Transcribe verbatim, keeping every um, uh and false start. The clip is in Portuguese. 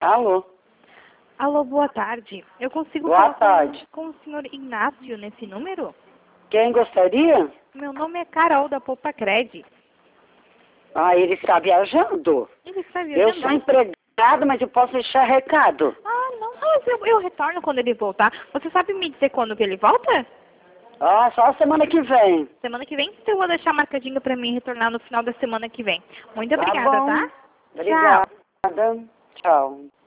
Alô? Alô, boa tarde. Eu consigo Boa falar tarde. Com, com o senhor Inácio nesse número? Quem gostaria? Meu nome é Carol, da Poupa Cred. Ah, ele está viajando. Ele está Eu viajando? sou empregado, mas eu posso deixar recado. Ah, não, mas eu, eu retorno quando ele voltar. Você sabe me dizer quando que ele volta? Ah, só a semana que vem. Semana que vem? Então eu vou deixar marcadinho pra mim retornar no final da semana que vem. Muito Tá obrigada, bom. tá? Obrigada. Tchau. Tchau.